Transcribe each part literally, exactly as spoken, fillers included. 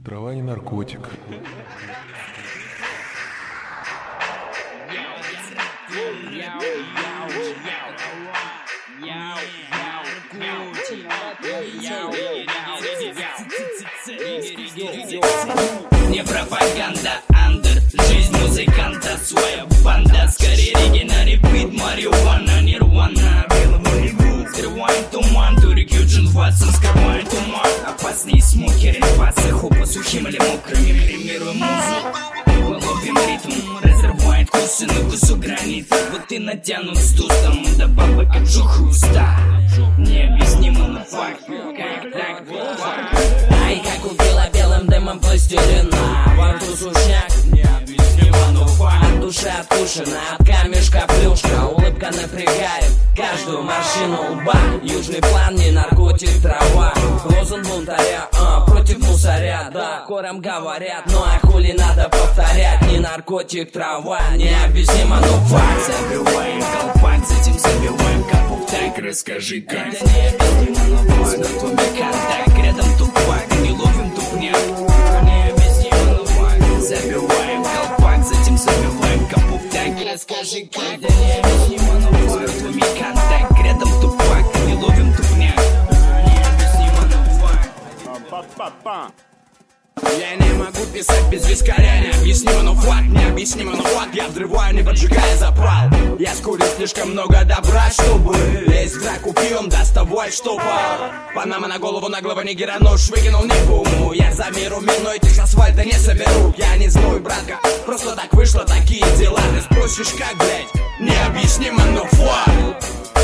Трава не наркотик. Не пропаганда, андер, жизнь музыканта, своя банда. Скорее регги на репит, марихуана, нирвана. Белый Голливуд, скрываем туман, турик Юджин Ватсон, скрываем туман. Опасные смокеры, пацы, хопа сухим или мокрым. Гримируем музыку, ловим ритм, разрывает вкусы на кусу гранита. Вот и натянут с тустом, да баба как жух уста. Необъяснимо, но факт, как так было факт. Ай, как убила белым дымом пластилина. Во рту сушняк, необъяснимо, но факт. От души откушена, от камешка плюшка. Улыбка напрягает каждую морщину лба. Южный план, не наркотик, трава. Лозунг бунтаря, а, против мусоря. Да, хором говорят, ну а хули надо повторять. Не наркотик, трава, необъяснимо, но факт. Забиваем колпак, затем забиваем капук. Так расскажи, как это необъяснимо, но факт. Знакомый контакт, рядом тупак, не ловим тупняк. Необъяснимо, но факт. Забиваем колпак, затем забиваем капук. Так расскажи, как это необъяснимо, но факт. Знакомый контакт, рядом тупак, не ловим тупняк. Необъяснимо, но факт. Я не могу писать без вискаря. Необъяснимо, но факт, необъяснимо, но факт. Я взрываю, не поджигая запал. Я скурил слишком много добра, чтобы лезть в драку пьем, доставай штопор. Панама на голову наглого нигера, нож выкинул не по уму. Я за миру мину, этих асфальта не соберу. Я не злой, братка, просто так вышло, такие дела. Ты спросишь, как, блять? Необъяснимо, но факт.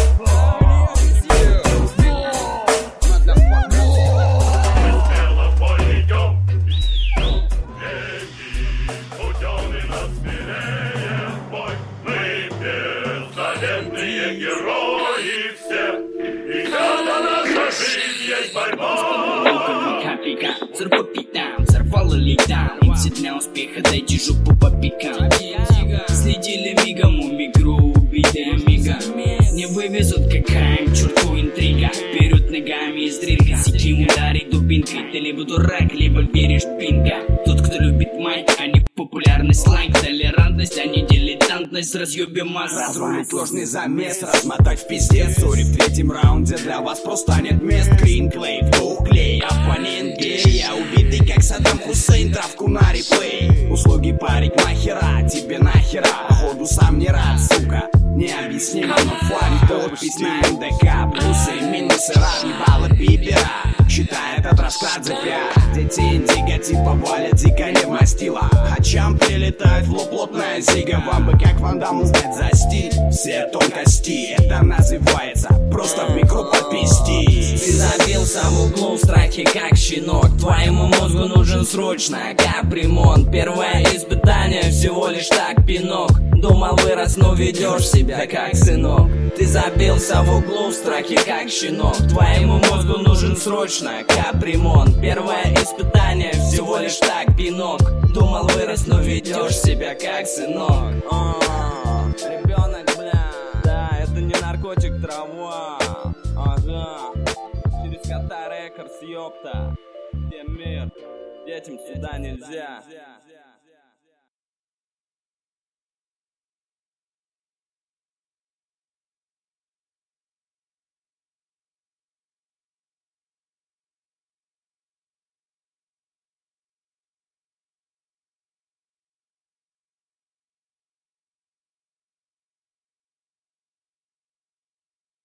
Герои все, и когда наша жизнь есть борьба. Капелька, взрыв по пятам, взорвало летам. Все для успеха, дайте жопу по пикам. Следили мигом у микро, убитая мига. Не вывезут какая-нибудь черту интрига. Вперед ногами из дринга, сидим ударить дубинкой. Ты либо дурак, либо веришь пинка. Тот, кто любит майк, а не популярность, лайк. Толерантность, а не дилетантность, разъебе масс. Разрулить ложный замес, размотать в пиздец. Сори, в третьем раунде для вас просто нет мест. Клин-клей, вдух-клей, оппонент гей. Я убитый, как Саддам Хусейн, травку на реплей. Услуги парик, нахера, тебе нахера. Походу сам не рад, сука. Необъяснимо, но факт. Подпись на эн дэ ка, плюсы и минусы, рад, ебало пипера. Считай этот расклад за пиар. Дети индиго типа валят дико не в мастила. Хачам прилетает в лоб плотная зига. Вам бы как Ван Дамму сдать за стиль. Все тонкости, это называется просто в микро попизди. Ты забился в углу в страхе, как щенок. Твоему мозгу нужен срочно капремонт. Первое испытание, всего лишь так пинок. Думал вырос, но ведешь себя как сынок. Ты забился в углу в страхе, как щенок. Твоему мозгу нужен срочно капремонт. Первое испытание, всего лишь так пинок. Думал вырос, но ведешь себя как сынок. А, ребенок, бля, да, это не наркотик, трава. Ага, через Кота Рекордс, ёпта. Где мир? Детям сюда нельзя.